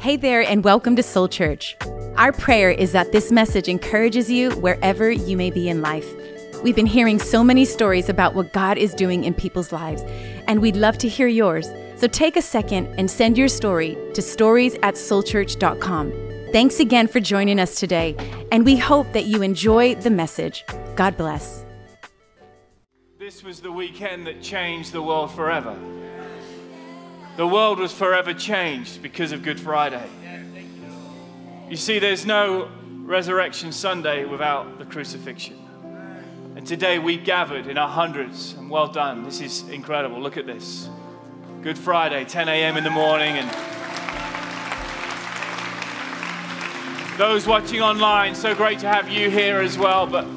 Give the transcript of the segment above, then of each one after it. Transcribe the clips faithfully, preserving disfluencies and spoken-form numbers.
Hey there, and welcome to Soul Church. Our prayer is that this message encourages you wherever you may be in life. We've been hearing so many stories about what God is doing in people's lives, and we'd love to hear yours. So take a second and send your story to stories at soul church dot com. Thanks again for joining us today, and we hope that you enjoy the message. God bless. This was the weekend that changed the world forever. The world was forever changed because of Good Friday. You see, there's no Resurrection Sunday without the crucifixion. And today we gathered in our hundreds, and well done. This is incredible. Look at this. Good Friday, ten a.m. in the morning, and those watching online, so great to have you here as well. But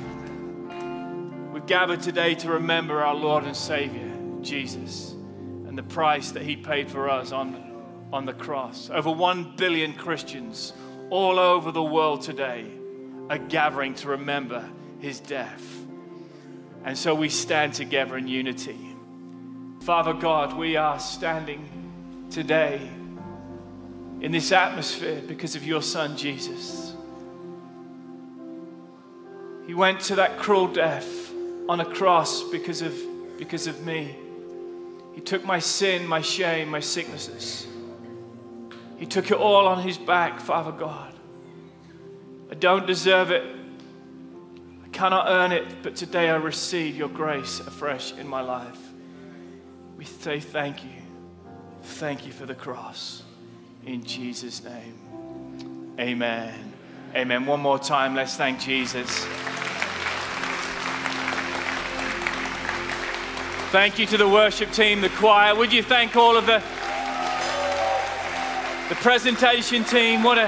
we've gathered today to remember our Lord and Savior, Jesus, and the price that he paid for us on, on the cross. Over one billion Christians all over the world today are gathering to remember his death. And so we stand together in unity. Father God, we are standing today in this atmosphere because of your Son, Jesus. He went to that cruel death on a cross because of, because of me. He took my sin, my shame, my sicknesses. He took it all on his back, Father God. I don't deserve it. I cannot earn it, but today I receive your grace afresh in my life. We say thank you. Thank you for the cross. In Jesus' name, amen. Amen. One more time, let's thank Jesus. Thank you to the worship team, the choir. Would you thank all of the, the presentation team? What a,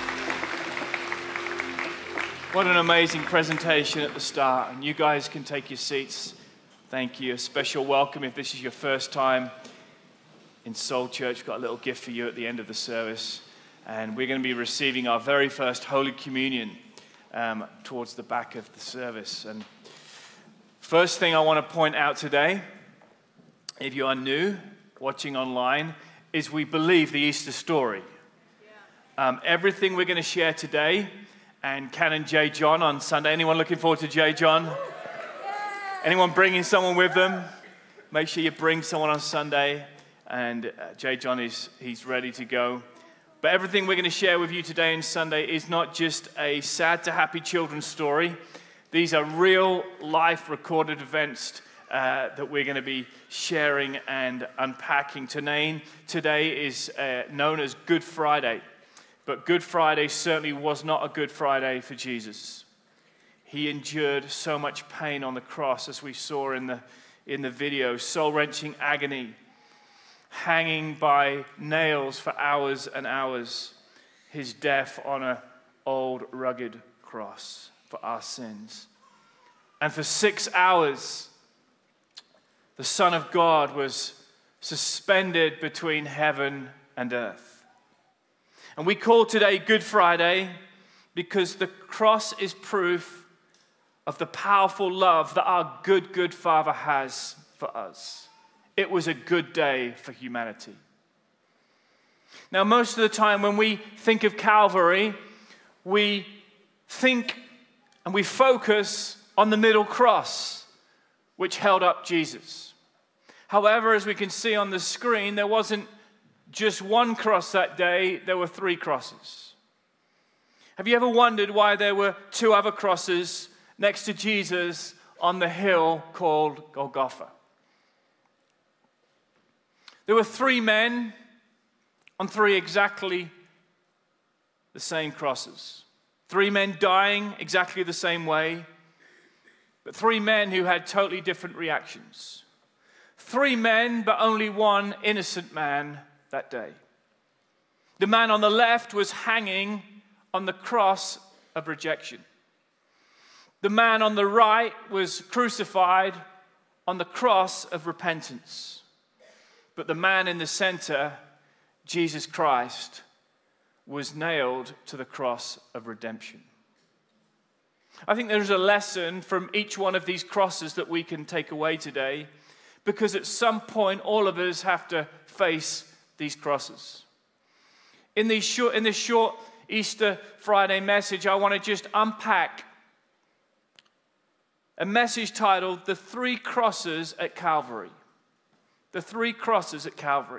what an amazing presentation at the start. And you guys can take your seats. Thank you. A special welcome if this is your first time in Soul Church. We've got a little gift for you at the end of the service. And we're going to be receiving our very first Holy Communion um, towards the back of the service. And first thing I want to point out today, if you are new, watching online, is we believe the Easter story. Yeah. Um, everything we're going to share today, and Canon J. John on Sunday. Anyone looking forward to J. John? Yeah. Anyone bringing someone with them? Make sure you bring someone on Sunday. And uh, J. John is he's ready to go. But everything we're going to share with you today and Sunday is not just a sad to happy children's story. These are real life recorded events uh, that we're going to be sharing and unpacking. Today, today is uh, known as Good Friday. But Good Friday certainly was not a Good Friday for Jesus. He endured so much pain on the cross, as we saw in the, in the video, soul-wrenching agony, hanging by nails for hours and hours, his death on an old rugged cross for our sins. And for six hours, the Son of God was suspended between heaven and earth. And we call today Good Friday because the cross is proof of the powerful love that our good, good Father has for us. It was a good day for humanity. Now, most of the time when we think of Calvary, we think and we focus on the middle cross, which held up Jesus. However, as we can see on the screen, there wasn't just one cross that day, there were three crosses. Have you ever wondered why there were two other crosses next to Jesus on the hill called Golgotha? There were three men on three exactly the same crosses. Three men dying exactly the same way, but three men who had totally different reactions. Three men, but only one innocent man that day. The man on the left was hanging on the cross of rejection. The man on the right was crucified on the cross of repentance. But the man in the center, Jesus Christ, was nailed to the cross of redemption. I think there's a lesson from each one of these crosses that we can take away today, because at some point all of us have to face these crosses. In, these short, in this short Easter Friday message, I want to just unpack a message titled, The Three Crosses at Calvary. The Three Crosses at Calvary.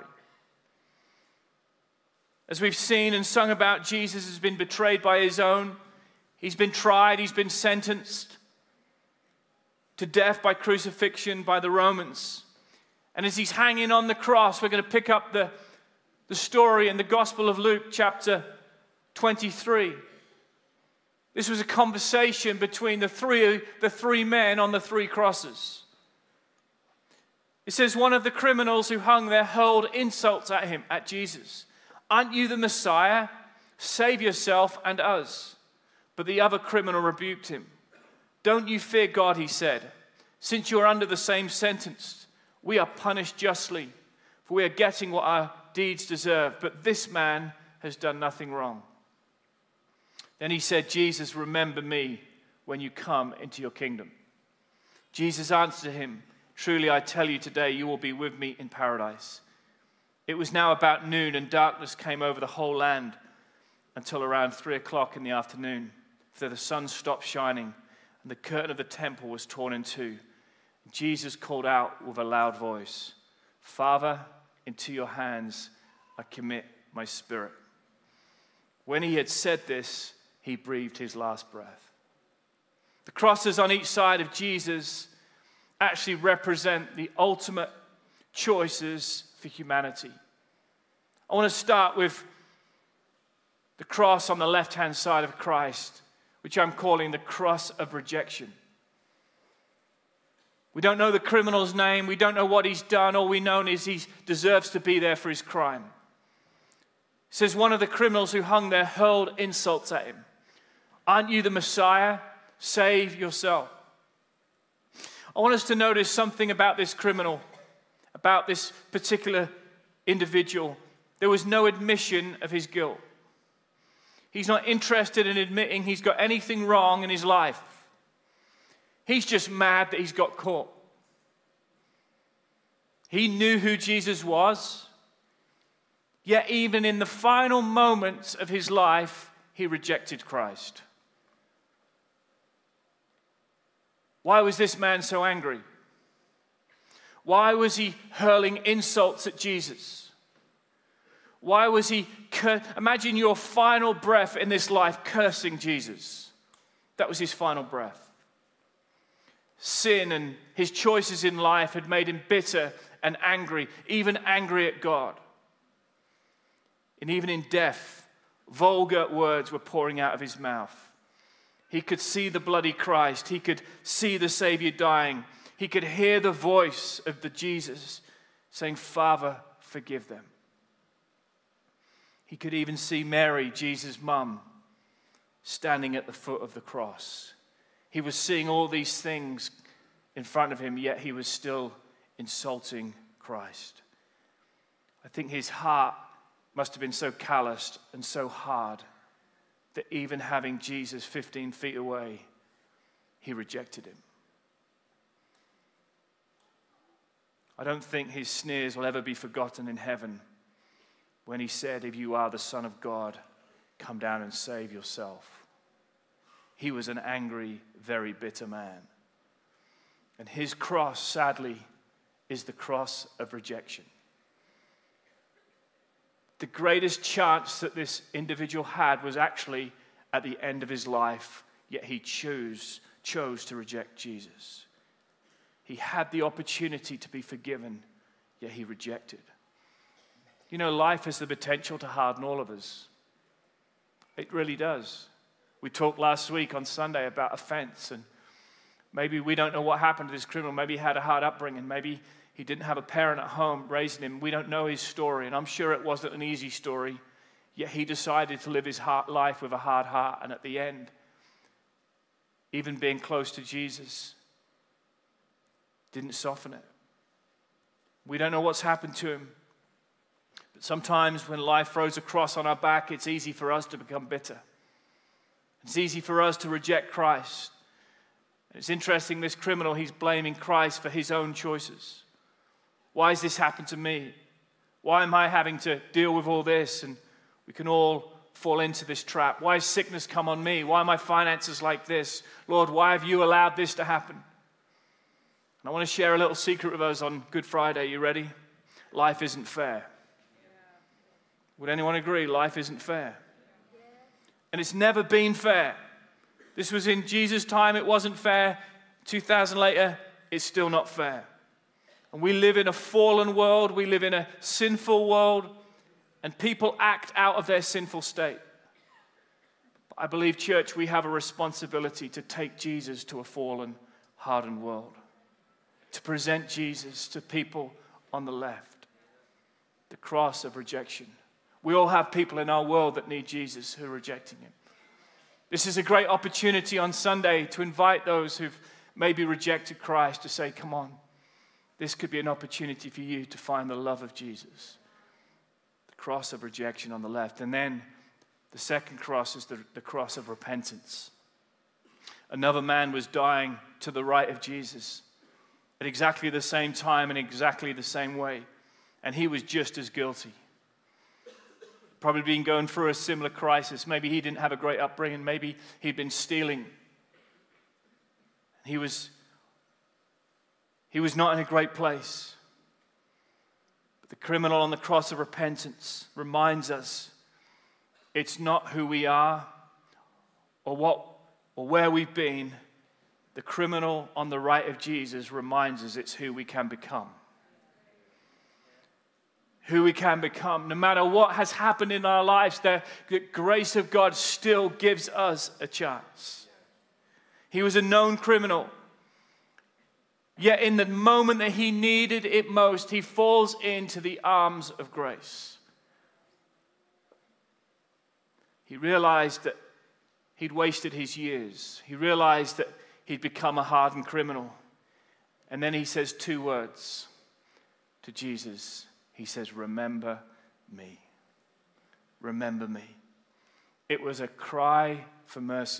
As we've seen and sung about, Jesus has been betrayed by his own. He's been tried, he's been sentenced to death by crucifixion by the Romans. And as he's hanging on the cross, we're going to pick up the, the story in the Gospel of Luke, chapter twenty-three. This was a conversation between the three, the three men on the three crosses. It says one of the criminals who hung there hurled insults at him, at Jesus. Aren't you the Messiah? Save yourself and us. But the other criminal rebuked him. Don't you fear God, he said, since you are under the same sentence. We are punished justly, for we are getting what our deeds deserve. But this man has done nothing wrong. Then he said, Jesus, remember me when you come into your kingdom. Jesus answered him, truly I tell you today, you will be with me in paradise. It was now about noon, and darkness came over the whole land until around three o'clock in the afternoon. For the sun stopped shining, and the curtain of the temple was torn in two. Jesus called out with a loud voice, Father, into your hands I commit my spirit. When he had said this, he breathed his last breath. The crosses on each side of Jesus actually represent the ultimate choices for humanity. I want to start with the cross on the left-hand side of Christ, which I'm calling the cross of rejection. We don't know the criminal's name. We don't know what he's done. All we know is he deserves to be there for his crime. It says one of the criminals who hung there hurled insults at him. Aren't you the Messiah? Save yourself. I want us to notice something about this criminal, about this particular individual. There was no admission of his guilt. He's not interested in admitting he's got anything wrong in his life. He's just mad that he's got caught. He knew who Jesus was, yet even in the final moments of his life, he rejected Christ. Why was this man so angry? Why was he hurling insults at Jesus? Why was he, cur- imagine your final breath in this life cursing Jesus. That was his final breath. Sin and his choices in life had made him bitter and angry, even angry at God. And even in death, vulgar words were pouring out of his mouth. He could see the bloody Christ. He could see the Savior dying. He could hear the voice of the Jesus saying, Father, forgive them. He could even see Mary, Jesus' mum, standing at the foot of the cross. He was seeing all these things in front of him, yet he was still insulting Christ. I think his heart must have been so calloused and so hard that even having Jesus fifteen feet away, he rejected him. I don't think his sneers will ever be forgotten in heaven when he said, if you are the Son of God, come down and save yourself. He was an angry, very bitter man. And his cross, sadly, is the cross of rejection. The greatest chance that this individual had was actually at the end of his life, yet he chose, chose to reject Jesus. He had the opportunity to be forgiven, yet he rejected. You know, life has the potential to harden all of us. It really does. We talked last week on Sunday about offense, and maybe we don't know what happened to this criminal. Maybe he had a hard upbringing. Maybe he didn't have a parent at home raising him. We don't know his story, and I'm sure it wasn't an easy story, yet he decided to live his heart life with a hard heart, and at the end, even being close to Jesus, didn't soften it. We don't know what's happened to him. But sometimes when life throws a cross on our back, it's easy for us to become bitter. It's easy for us to reject Christ. And it's interesting, this criminal, he's blaming Christ for his own choices. Why has this happened to me? Why am I having to deal with all this? And We can all fall into this trap. Why has sickness come on me? Why are my finances like this? Lord, why have you allowed this to happen? And I want to share a little secret with us on Good Friday. You ready? Life isn't fair. Would anyone agree? Life isn't fair. And it's never been fair. This was in Jesus' time. It wasn't fair. two thousand later, it's still not fair. And we live in a fallen world. We live in a sinful world. And people act out of their sinful state. But I believe, church, we have a responsibility to take Jesus to a fallen, hardened world. To present Jesus to people on the left. The cross of rejection. We all have people in our world that need Jesus who are rejecting him. This is a great opportunity on Sunday to invite those who've maybe rejected Christ to say, come on, this could be an opportunity for you to find the love of Jesus. The cross of rejection on the left. And then the second cross is the, the cross of repentance. Another man was dying to the right of Jesus at exactly the same time in exactly the same way. And he was just as guilty. Probably been going through a similar crisis. Maybe he didn't have a great upbringing. Maybe he'd been stealing. He was, he was not in a great place. But the criminal on the cross of repentance reminds us it's not who we are or what or where we've been. The criminal on the right of Jesus reminds us it's who we can become. Who we can become. No matter what has happened in our lives, the grace of God still gives us a chance. He was a known criminal. Yet in the moment that he needed it most, he falls into the arms of grace. He realized that he'd wasted his years. He realized that he'd become a hardened criminal. And then he says two words to Jesus. He says, remember me. Remember me. It was a cry for mercy.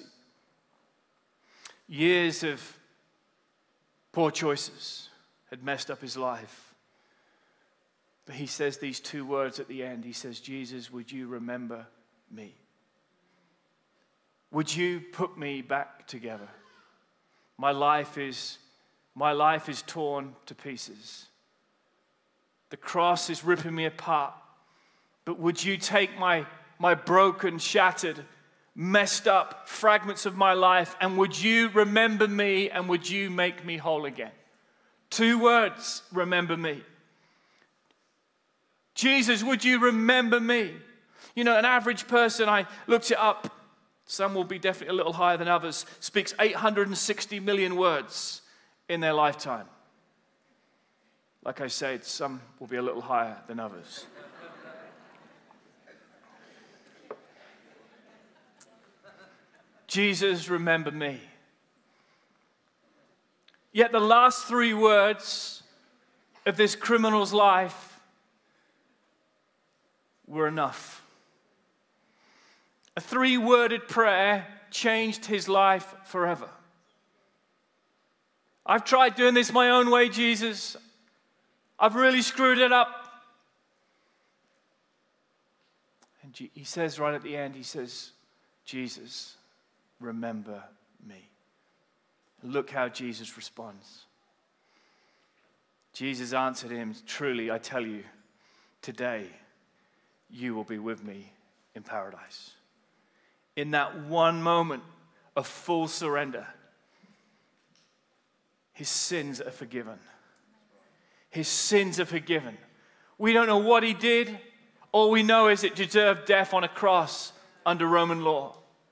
Years of poor choices had messed up his life. But he says these two words at the end. He says, Jesus, would you remember me? Would you put me back together? My life is, my life is torn to pieces. The cross is ripping me apart. But would you take my, my broken, shattered, messed up fragments of my life and would you remember me and would you make me whole again? Two words, remember me. Jesus, would you remember me? You know, an average person, I looked it up, some will be definitely a little higher than others, speaks eight hundred sixty million words in their lifetime. Like I said, some will be a little higher than others. Jesus, remember me. Yet the last three words of this criminal's life were enough. A three-worded prayer changed his life forever. I've tried doing this my own way, Jesus. I've really screwed it up. And he says right at the end, he says, Jesus, remember me. Look how Jesus responds. Jesus answered him, truly, I tell you, today you will be with me in paradise. In that one moment of full surrender, his sins are forgiven. His sins are forgiven. We don't know what he did. All we know is it deserved death on a cross under Roman law.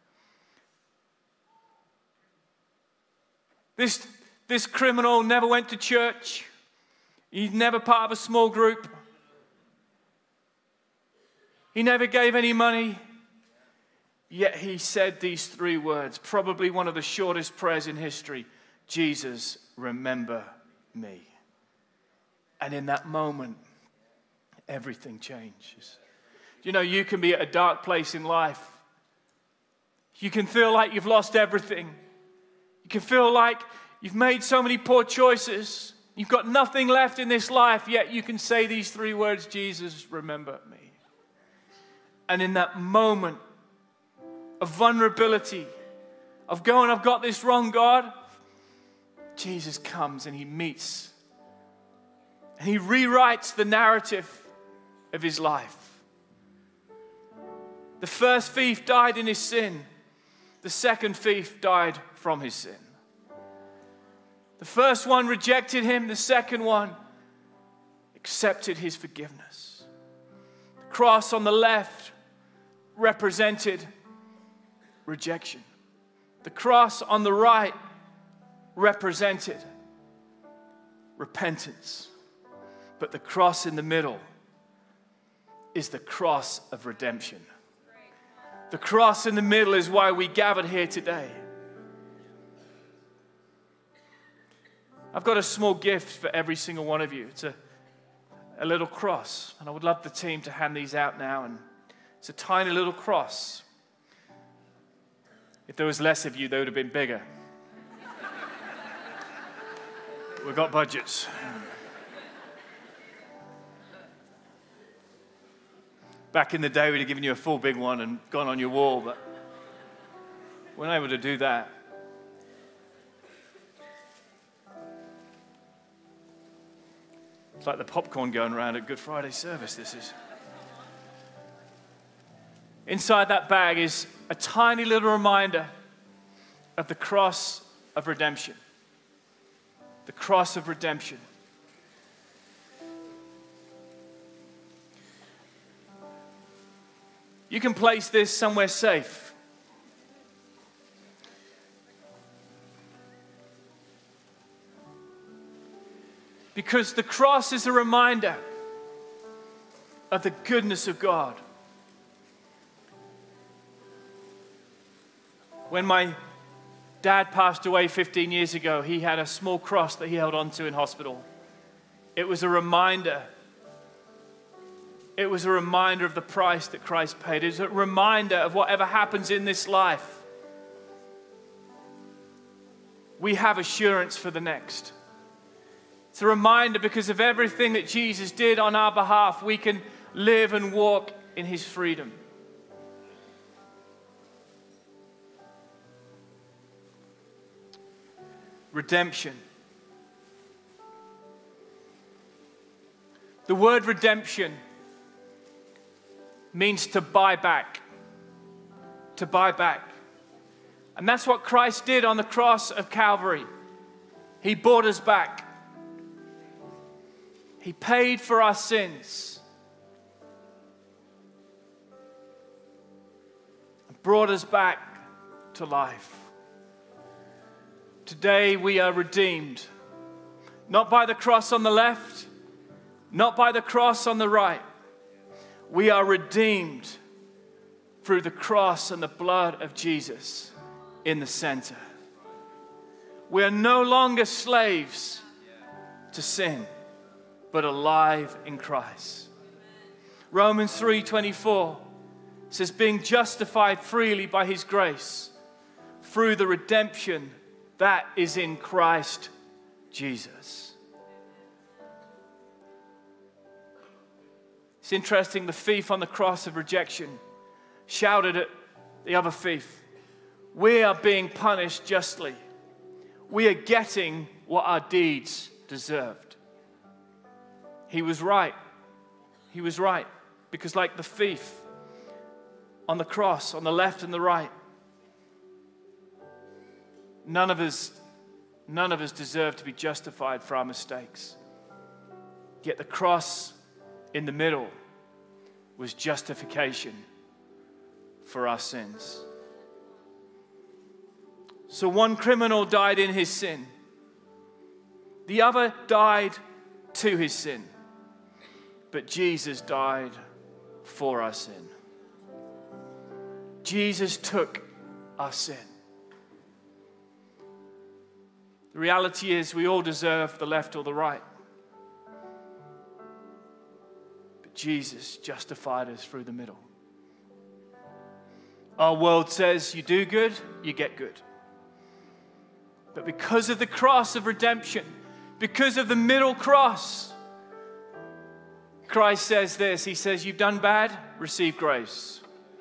This, this criminal never went to church. He's never part of a small group. He never gave any money. Yet he said these three words, probably one of the shortest prayers in history. Jesus, remember me. And in that moment, everything changes. You know, you can be at a dark place in life. You can feel like you've lost everything. You can feel like you've made so many poor choices. You've got nothing left in this life, yet you can say these three words, Jesus, remember me. And in that moment of vulnerability, of going, I've got this wrong, God, Jesus comes and he meets. And he rewrites the narrative of his life. The first thief died in his sin. The second thief died from his sin. The first one rejected him. The second one accepted his forgiveness. The cross on the left represented rejection. The cross on the right represented repentance. But the cross in the middle is the cross of redemption. The cross in the middle is why we gathered here today. I've got a small gift for every single one of you. It's a, a little cross. And I would love the team to hand these out now. And it's a tiny little cross. If there was less of you, they would have been bigger. We've got budgets. Back in the day, we'd have given you a full big one and gone on your wall, but we're not able to do that. It's like the popcorn going around at Good Friday service, this is. Inside that bag is a tiny little reminder of the cross of redemption. The cross of redemption. You can place this somewhere safe. Because the cross is a reminder of the goodness of God. When my dad passed away fifteen years ago, he had a small cross that he held onto in hospital. It was a reminder. It was a reminder of the price that Christ paid. It was a reminder of whatever happens in this life, we have assurance for the next. It's a reminder because of everything that Jesus did on our behalf, we can live and walk in his freedom. Redemption. The word redemption means to buy back. To buy back. And that's what Christ did on the cross of Calvary. He bought us back. He paid for our sins. And brought us back to life. Today we are redeemed. Not by the cross on the left, not by the cross on the right. We are redeemed through the cross and the blood of Jesus in the center. We are no longer slaves to sin, but alive in Christ. Romans three twenty-four says, being justified freely by his grace through the redemption that is in Christ Jesus. It's interesting, the thief on the cross of rejection shouted at the other thief, we are being punished justly. We are getting what our deeds deserved. He was right. He was right. Because like the thief on the cross, on the left and the right, none of us, none of us deserve to be justified for our mistakes. Yet the cross in the middle was justification for our sins. So one criminal died in his sin. The other died to his sin. But Jesus died for our sin. Jesus took our sin. The reality is we all deserve the left or the right. But Jesus justified us through the middle. Our world says you do good, you get good. But because of the cross of redemption, because of the middle cross, Christ says this. He says, you've done bad, receive grace.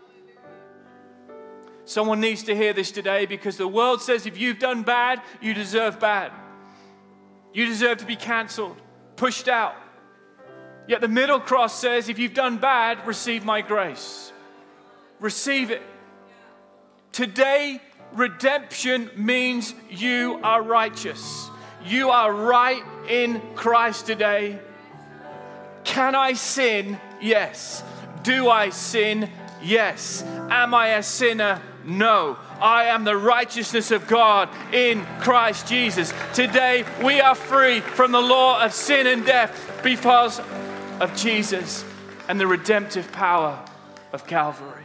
Someone needs to hear this today, because the world says if you've done bad, you deserve bad. You deserve to be canceled, pushed out. Yet the middle cross says, if you've done bad, receive my grace. Receive it. Today, redemption means you are righteous. You are right in Christ today. Can I sin? Yes. Do I sin? Yes. Am I a sinner? No. I am the righteousness of God in Christ Jesus. Today, we are free from the law of sin and death because of Jesus and the redemptive power of Calvary.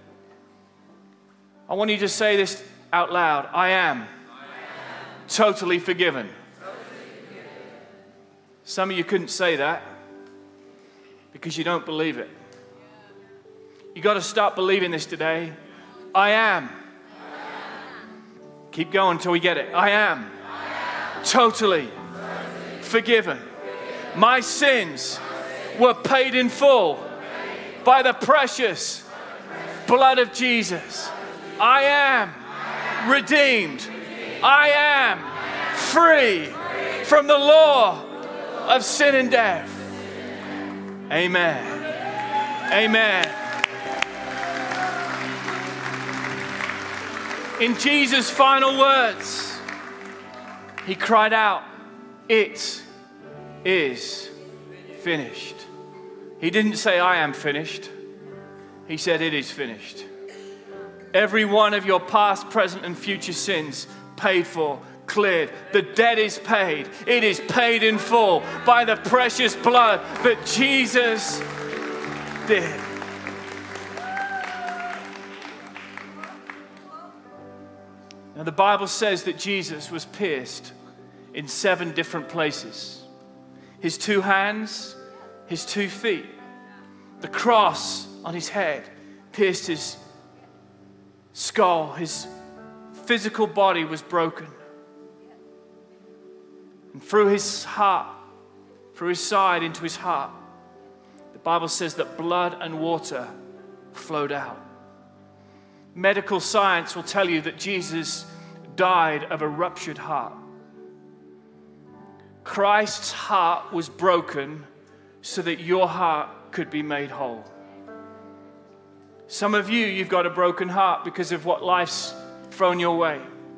I want you to say this out loud. I am, I am. Totally forgiven. Totally forgiven. Some of you couldn't say that because you don't believe it. You got to start believing this today. I am. I am. Keep going until we get it. I am, I am. Totally, totally forgiven. forgiven. My sins were paid in full by the precious blood of Jesus. I am redeemed. I am free from the law of sin and death. Amen. Amen. In Jesus' final words, he cried out, it is finished. He didn't say, I am finished. He said, it is finished. Every one of your past, present, and future sins paid for, cleared. The debt is paid. It is paid in full by the precious blood that Jesus did. Now, the Bible says that Jesus was pierced in seven different places. His two hands, his two feet, the cross on his head pierced his skull. His physical body was broken. And through his heart, through his side into his heart, the Bible says that blood and water flowed out. Medical science will tell you that Jesus died of a ruptured heart. Christ's heart was broken so that your heart could be made whole. Some of you, you've got a broken heart because of what life's thrown your way.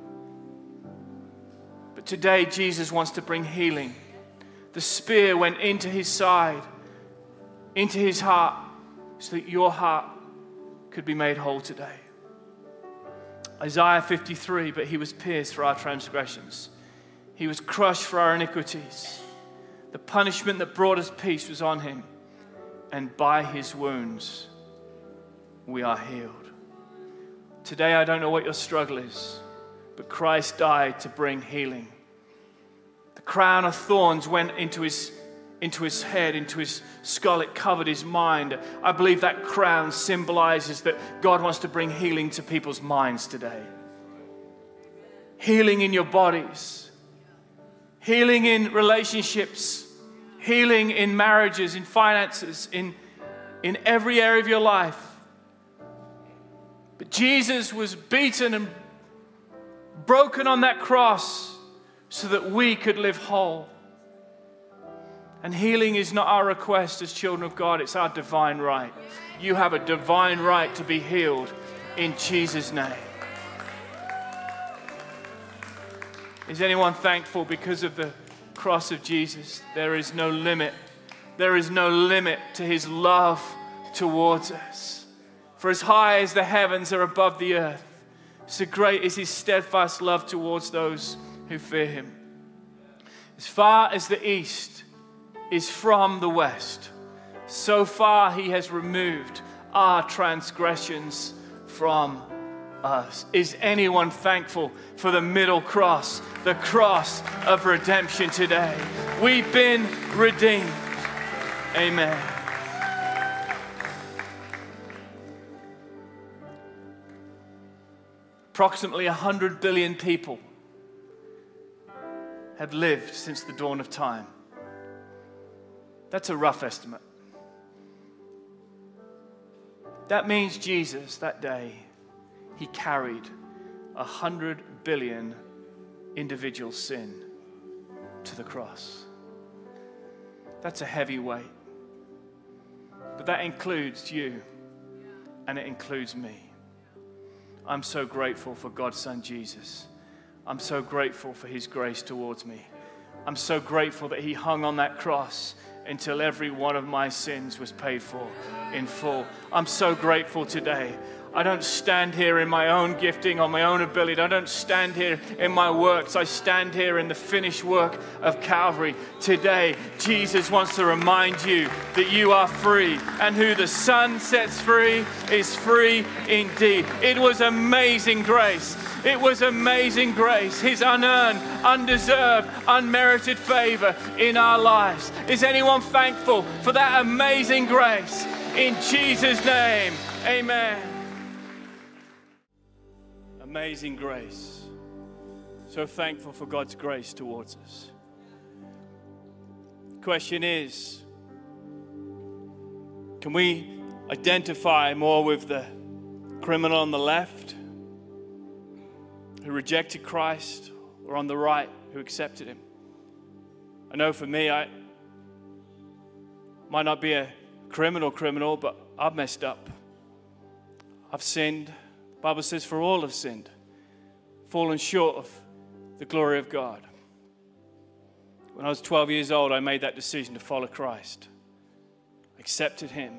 But today, Jesus wants to bring healing. The spear went into his side, into his heart, so that your heart could be made whole today. Isaiah fifty-three, but he was pierced for our transgressions. He was crushed for our iniquities. The punishment that brought us peace was on him, and by his wounds we are healed. Today, I don't know what your struggle is, but Christ died to bring healing. The crown of thorns went into his, into his head, into his skull. It covered his mind. I believe that crown symbolizes that God wants to bring healing to people's minds today. Healing in your bodies. Healing in relationships. Healing in marriages, in finances, in, in every area of your life. But Jesus was beaten and broken on that cross so that we could live whole. And healing is not our request as children of God, it's our divine right. You have a divine right to be healed in Jesus' name. Is anyone thankful because of the cross of Jesus? There is no limit. There is no limit to his love towards us. For as high as the heavens are above the earth, so great is his steadfast love towards those who fear him. As far as the east is from the west, so far he has removed our transgressions from us. Is anyone thankful for the middle cross, the cross of redemption today? We've been redeemed. Amen. Approximately one hundred billion people have lived since the dawn of time. That's a rough estimate. That means Jesus, that day, he carried a hundred billion individual sin to the cross. That's a heavy weight. But that includes you, and it includes me. I'm so grateful for God's Son, Jesus. I'm so grateful for his grace towards me. I'm so grateful that he hung on that cross until every one of my sins was paid for in full. I'm so grateful today. I don't stand here in my own gifting or my own ability. I don't stand here in my works. I stand here in the finished work of Calvary. Today, Jesus wants to remind you that you are free, and who the Son sets free is free indeed. It was amazing grace. It was amazing grace, his unearned, undeserved, unmerited favor in our lives. Is anyone thankful for that amazing grace? In Jesus' name, amen. Amazing grace. So thankful for God's grace towards us. Question is, can we identify more with the criminal on the left who rejected Christ, or on the right who accepted him? I know for me, I might not be a criminal criminal, but I've messed up. I've sinned. The Bible says for all have sinned, fallen short of the glory of God. When I was twelve years old, I made that decision to follow Christ. I accepted him.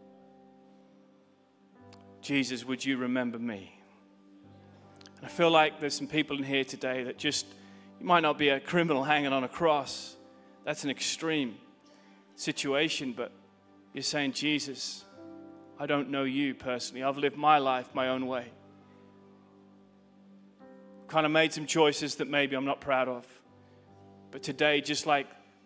Jesus, would you remember me? And I feel like there's some people in here today that just, you might not be a criminal hanging on a cross. That's an extreme situation, but you're saying, Jesus, I don't know you personally. I've lived my life my own way. Kind of made some choices that maybe I'm not proud of. But today, just like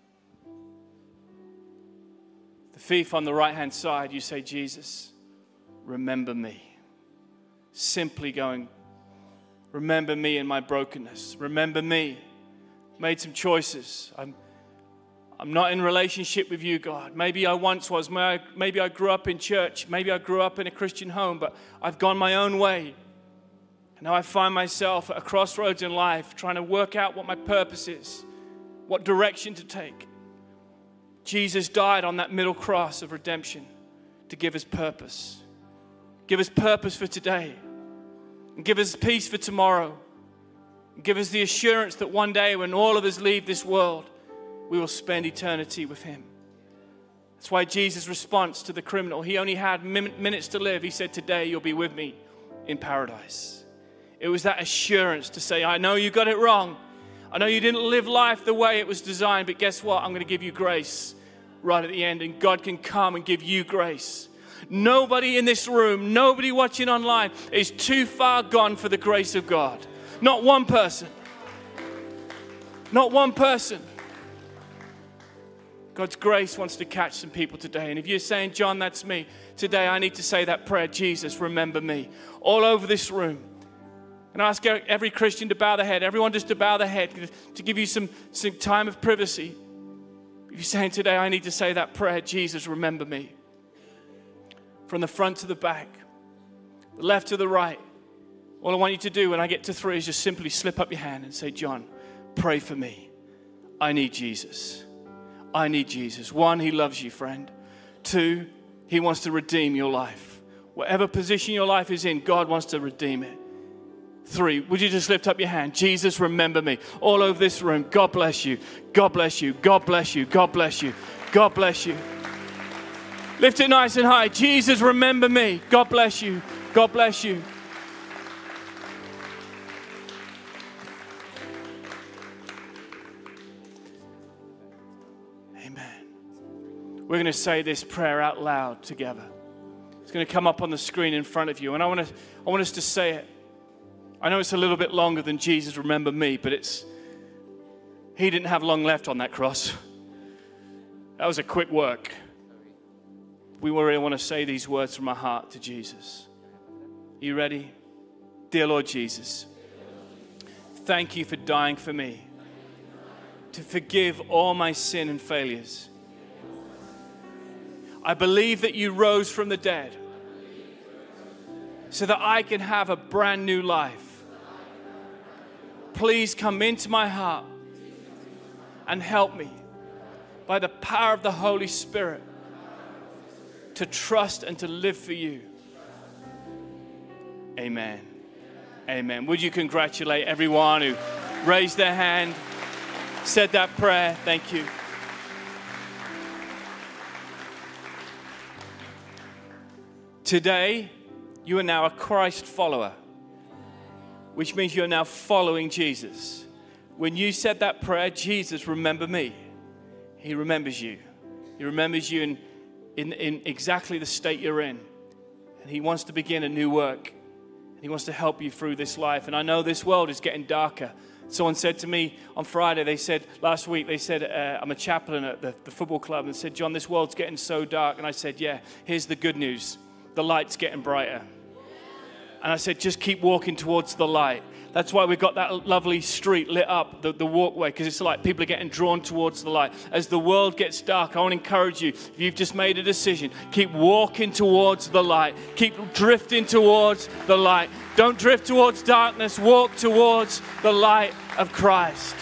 the thief on the right-hand side, you say, Jesus, remember me. Simply going, remember me in my brokenness. Remember me. Made some choices. I'm, I'm not in relationship with you, God. Maybe I once was. Maybe I grew up in church. Maybe I grew up in a Christian home, but I've gone my own way. And now I find myself at a crossroads in life trying to work out what my purpose is, what direction to take. Jesus died on that middle cross of redemption to give us purpose. Give us purpose for today. And give us peace for tomorrow. And give us the assurance that one day when all of us leave this world, we will spend eternity with him. That's why Jesus' response to the criminal, he only had min- minutes to live. He said, today you'll be with me in paradise. It was that assurance to say, I know you got it wrong. I know you didn't live life the way it was designed, but guess what? I'm going to give you grace right at the end, and God can come and give you grace. Nobody in this room, nobody watching online is too far gone for the grace of God. Not one person. Not one person. God's grace wants to catch some people today. And if you're saying, John, that's me, today I need to say that prayer, Jesus, remember me. All over this room. And I ask every Christian to bow their head, everyone just to bow their head, to give you some, some time of privacy. If you're saying today, I need to say that prayer, Jesus, remember me. From the front to the back, the left to the right. All I want you to do when I get to three is just simply slip up your hand and say, John, pray for me. I need Jesus. I need Jesus. One, he loves you, friend. Two, he wants to redeem your life. Whatever position your life is in, God wants to redeem it. Three, would you just lift up your hand? Jesus, remember me. All over this room, God bless you. God bless you. God bless you. God bless you. God bless you. Lift it nice and high. Jesus, remember me. God bless you. God bless you. Amen. We're going to say this prayer out loud together. It's going to come up on the screen in front of you. And I want to, I want us to say it. I know it's a little bit longer than Jesus, remember me, but it's, he didn't have long left on that cross. That was a quick work. We really want to say these words from our heart to Jesus. Are you ready? Dear Lord Jesus, thank you for dying for me, to forgive all my sin and failures. I believe that you rose from the dead so that I can have a brand new life. Please come into my heart and help me by the power of the Holy Spirit to trust and to live for you. Amen. Amen. Would you congratulate everyone who raised their hand, said that prayer? Thank you. Today, you are now a Christ follower, which means you're now following Jesus. When you said that prayer, Jesus, remember me. He remembers you. He remembers you in, in, in exactly the state you're in. And he wants to begin a new work. And he wants to help you through this life. And I know this world is getting darker. Someone said to me on Friday, they said, last week, they said, uh, I'm a chaplain at the, the football club, and said, John, this world's getting so dark. And I said, yeah, here's the good news. The light's getting brighter. And I said, just keep walking towards the light. That's why we've got that lovely street lit up, the, the walkway, because it's like people are getting drawn towards the light. As the world gets dark, I want to encourage you, if you've just made a decision, keep walking towards the light. Keep drifting towards the light. Don't drift towards darkness. Walk towards the light of Christ.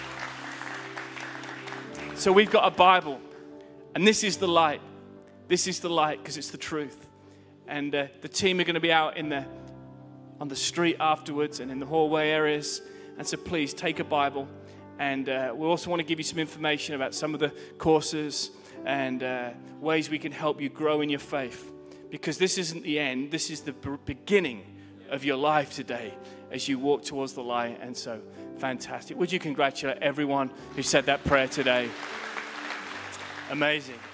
So we've got a Bible, and this is the light. This is the light because it's the truth. And uh, the team are going to be out in the on the street afterwards and in the hallway areas. And so please take a Bible. And uh, we also want to give you some information about some of the courses and uh, ways we can help you grow in your faith. Because this isn't the end. This is the b- beginning of your life today as you walk towards the light. And so fantastic. Would you congratulate everyone who said that prayer today? Amazing.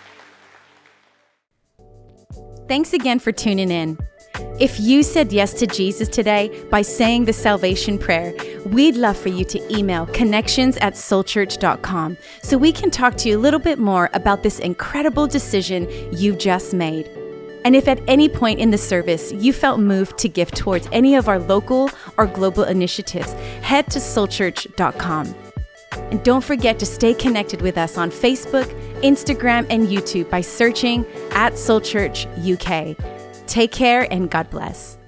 Thanks again for tuning in. If you said yes to Jesus today by saying the salvation prayer, we'd love for you to email connections at soul church dot com so we can talk to you a little bit more about this incredible decision you've just made. And if at any point in the service you felt moved to give towards any of our local or global initiatives, head to soul church dot com. And don't forget to stay connected with us on Facebook, Instagram, and YouTube by searching at Soul Church U K. Take care and God bless.